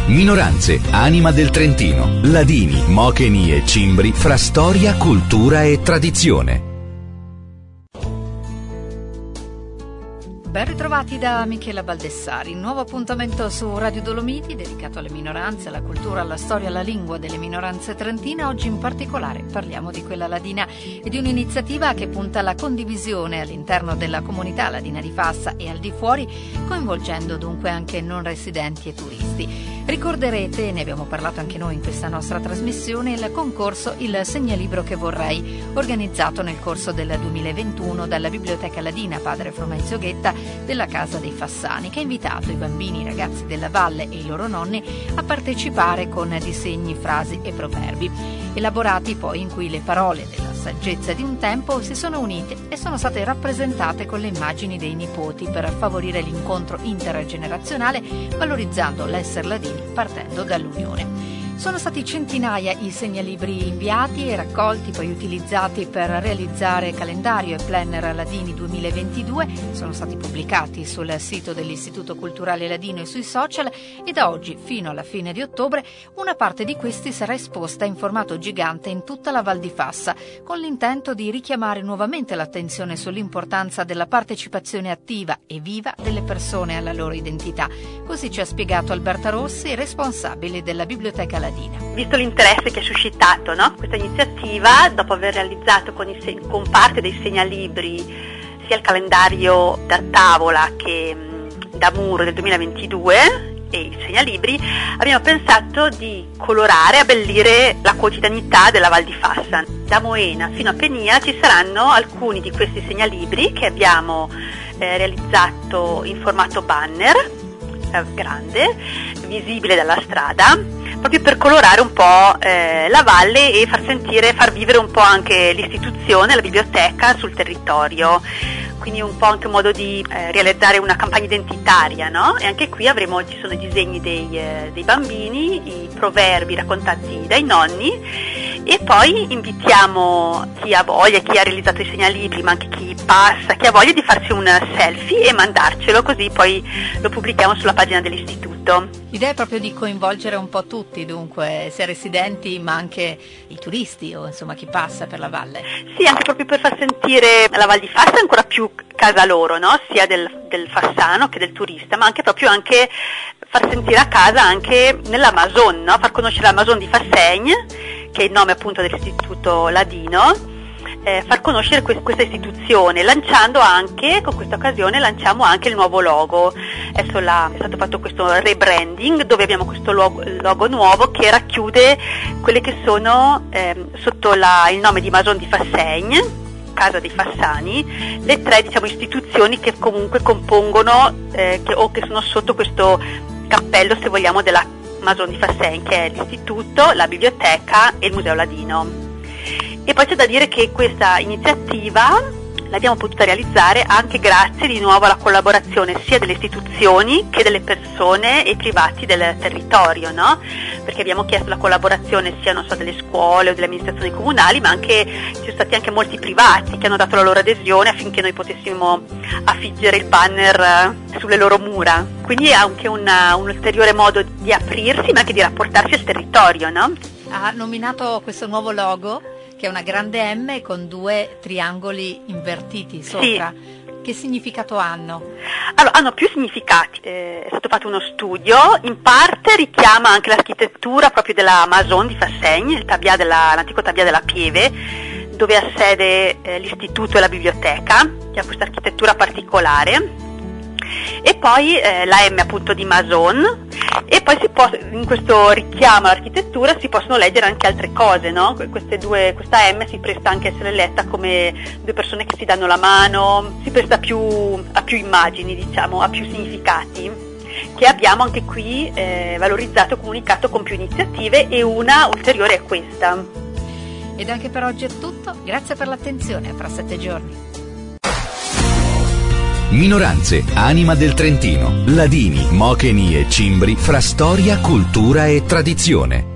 Minoranze, anima del Trentino. Ladini, mocheni e cimbri fra storia, cultura e tradizione. Ben ritrovati da Michela Baldessari, nuovo appuntamento su Radio Dolomiti dedicato alle minoranze, alla cultura, alla storia, alla lingua delle minoranze trentine. Oggi in particolare parliamo di quella ladina e di un'iniziativa che punta alla condivisione all'interno della comunità ladina di Fassa e al di fuori, coinvolgendo dunque anche non residenti e turisti. Ricorderete, ne abbiamo parlato anche noi in questa nostra trasmissione, il concorso Il Segnalibro che vorrei, organizzato nel corso del 2021 dalla Biblioteca Ladina Padre Frumenzio Ghetta della Casa dei Fassani, che ha invitato i bambini, i ragazzi della valle e i loro nonni a partecipare con disegni, frasi e proverbi, elaborati poi in cui le parole della saggezza di un tempo si sono unite e sono state rappresentate con le immagini dei nipoti per favorire l'incontro intergenerazionale, valorizzando l'essere ladini partendo dall'unione. Sono stati centinaia i segnalibri inviati e raccolti, poi utilizzati per realizzare calendario e planner Ladini 2022. Sono stati pubblicati sul sito dell'Istituto Culturale Ladino e sui social, e da oggi fino alla fine di ottobre una parte di questi sarà esposta in formato gigante in tutta la Val di Fassa, con l'intento di richiamare nuovamente l'attenzione sull'importanza della partecipazione attiva e viva delle persone alla loro identità. Così ci ha spiegato Alberta Rossi, responsabile della Biblioteca Ladina. Visto l'interesse che ha suscitato, no, questa iniziativa, dopo aver realizzato con parte dei segnalibri sia il calendario da tavola che da muro del 2022 e i segnalibri, abbiamo pensato di colorare, abbellire la quotidianità della Val di Fassa. Da Moena fino a Penia ci saranno alcuni di questi segnalibri che abbiamo realizzato in formato banner grande, visibile dalla strada, proprio per colorare un po' la valle e far vivere un po' anche l'istituzione, la biblioteca sul territorio. Quindi un po' anche un modo di realizzare una campagna identitaria, no? E anche qui ci sono i disegni dei bambini, i proverbi raccontati dai nonni, e poi invitiamo chi ha voglia, chi ha realizzato i segnalibri, ma anche chi passa, chi ha voglia di farsi un selfie e mandarcelo, così poi lo pubblichiamo sulla pagina dell'istituto. L'idea è proprio di coinvolgere un po' tutti, dunque, sia residenti ma anche i turisti o insomma chi passa per la valle. Sì, anche proprio per far sentire la Val di Fassa ancora più casa loro, no? Sia del fassano che del turista, ma anche far sentire a casa anche nell'Amazon, no? Far conoscere l'Amazon di Fassegne, che è il nome appunto dell'istituto ladino, far conoscere questa istituzione, lanciando anche, con questa occasione lanciamo anche il nuovo logo. Adesso è stato fatto questo rebranding dove abbiamo questo logo nuovo che racchiude quelle che sono sotto il nome di Mason di Fassegne, Casa dei Fassani, le tre istituzioni che comunque compongono o che sono sotto questo cappello, se vogliamo, della Mason di Fassegne, che è l'istituto, la biblioteca e il museo ladino. E poi c'è da dire che questa iniziativa l'abbiamo potuta realizzare anche grazie di nuovo alla collaborazione sia delle istituzioni che delle persone e privati del territorio, no? Perché abbiamo chiesto la collaborazione sia delle scuole o delle amministrazioni comunali, ma ci sono stati anche molti privati che hanno dato la loro adesione affinché noi potessimo affiggere il banner sulle loro mura. Quindi è anche un ulteriore modo di aprirsi ma anche di rapportarsi al territorio, no? Ha nominato questo nuovo logo, che è una grande M con due triangoli invertiti sopra. Sì. Che significato hanno? Allora, hanno più significati. È stato fatto uno studio, in parte richiama anche l'architettura proprio della Mason di Fassegne, l'antico Tabià della Pieve, dove ha sede l'istituto e la biblioteca, che ha questa architettura particolare. E poi la M appunto di Mason, e poi in questo richiamo all'architettura si possono leggere anche altre cose, no? Questa M si presta anche a essere letta come due persone che si danno la mano, si presta a più immagini, diciamo, a più significati, che abbiamo anche qui valorizzato e comunicato con più iniziative, e una ulteriore è questa. Ed anche per oggi è tutto, grazie per l'attenzione, fra 7 giorni. Minoranze, anima del Trentino. Ladini, mocheni e cimbri fra storia, cultura e tradizione.